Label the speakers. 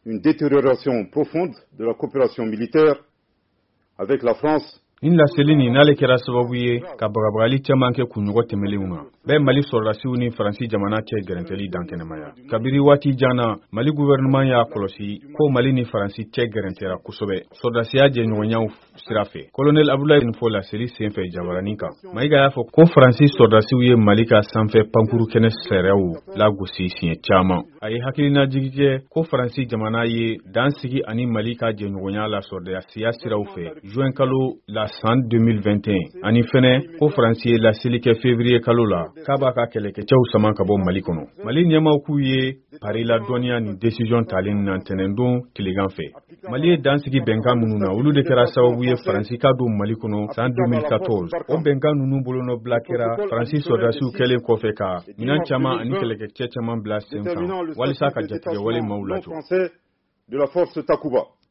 Speaker 1: une détérioration profonde de la coopération militaire avec la France.
Speaker 2: Inla selini nale kera sababu ye ka bagabagali caman kɛ kunɲɔgɔn tɛmɛlenw na bɛɛ Mali sɔrɔdasiw ni Faransi jamana cɛ gɛrɛntɛli dankɛnɛmaya kabiri waati janna Mali gouvernement y'a kɔlɔsi ko Mali ni Faransi cɛ gɛrɛntɛra kosɛbɛ sɔrɔdasiya jɛɲɔgɔnyaw sira fɛ colonel Abdoulaye Info la seli senfɛ jabaranin kan Mayiga y'a fɔ ko Faransi sɔrɔdasiw ye Mali ka sanfɛ pankuru kɛnɛ sɛrɛw lagosi siɲɛ caman a ye hakilina jigi kɛ ko Faransi jamana ye dan sigi ani Mali ka jɛɲɔgɔnya la sɔrɔdasiya siraw fɛ juin kalo la san 2021 ani fɛnɛ ko Faransi ye laseli kɛ février kalo la k'a b'a ka kɛlɛkɛcɛw sama ka bɔ Mali kɔnɔ Mali ɲɛmaw k'u ye Paris la dɔnniya ni décision talen na ntɛnɛndon tilegan fɛ Mali ye dansigi bɛnkan minnu na olu de kɛra sababu ye Faransi ka don Mali kɔnɔ san 2014 o bɛnkan ninnu bolonɔbila kɛra Faransi sɔrɔdasiw kɛlen kɔfɛ ka minɛn caman ani kɛlɛkɛcɛ caman bila sen kan walisa ka jatigɛ wale maaw lajɔ
Speaker 1: de la force Takuba.